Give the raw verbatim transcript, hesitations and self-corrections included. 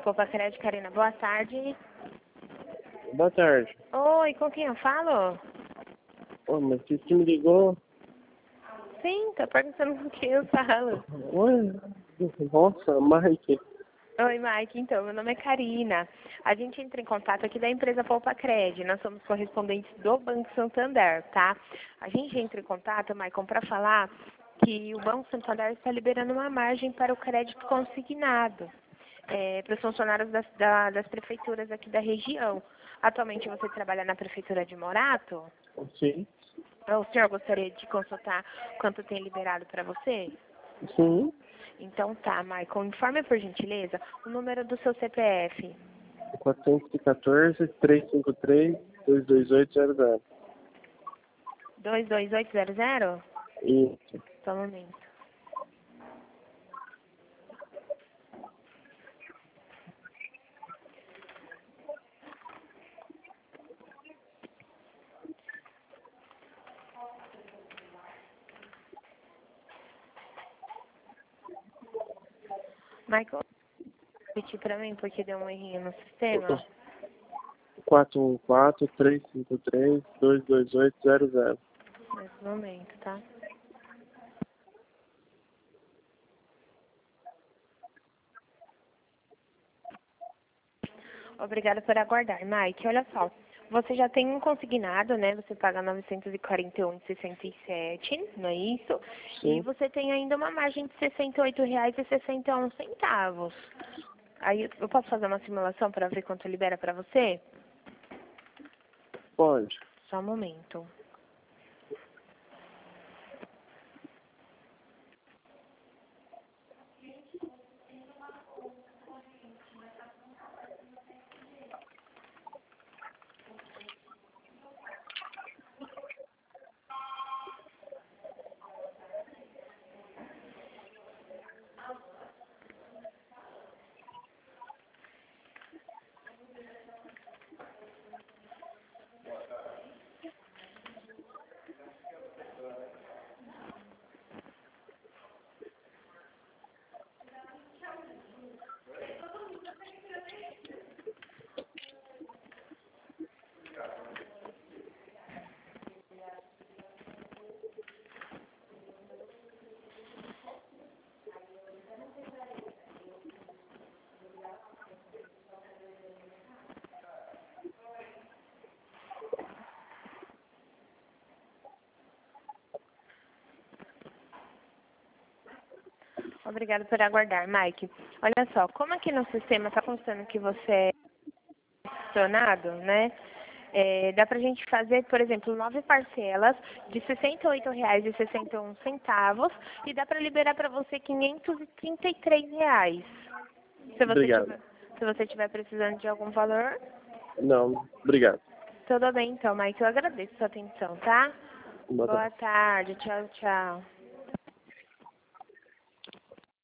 Poupa Crédito, Karina, boa tarde. Boa tarde. Oi, com quem eu falo? Ô, mas você que me ligou? Sim, tô perguntando com quem eu falo. Oi, nossa, Mike. Oi, Mike, então, meu nome é Karina. A gente entra em contato aqui da empresa Poupa Crédito. Nós somos correspondentes do Banco Santander, tá? A gente entra em contato, Maicon, para falar que o Banco Santander está liberando uma margem para o crédito consignado, é, para os funcionários das, da, das prefeituras aqui da região. Atualmente você trabalha na prefeitura de Morato? Sim. O senhor gostaria de consultar quanto tem liberado para você? Sim. Então tá, Maicon, informe por gentileza o número do seu C P F. quatrocentos e quatorze, trezentos e cinquenta e três, duzentos e vinte e oito zero zero. dois dois oito zero zero? Isso. Só um momento. Michael, repetir pra mim porque deu um errinho no sistema. quatro um quatro, trezentos e cinquenta e três, duzentos e vinte e oito zero zero. Nesse momento, tá? Obrigada por aguardar. Mike, olha só. Você já tem um consignado, né? Você paga novecentos e quarenta e um reais e sessenta e sete centavos, não é isso? Sim. E você tem ainda uma margem de sessenta e oito reais e sessenta e um centavos. Aí eu posso fazer uma simulação para ver quanto libera para você? Pode. Só um momento. Obrigada por aguardar, Mike. Olha só, como aqui no sistema está constando que você é funcionado, né? É, dá pra gente fazer, por exemplo, nove parcelas de sessenta e oito reais e sessenta e um centavos e dá para liberar para você quinhentos e trinta e três reais. Se você Obrigado. tiver, se você tiver precisando de algum valor, Não, obrigado. tudo bem então, Mike. Eu agradeço a sua atenção, tá? Boa tarde. Boa tarde. Tchau, tchau.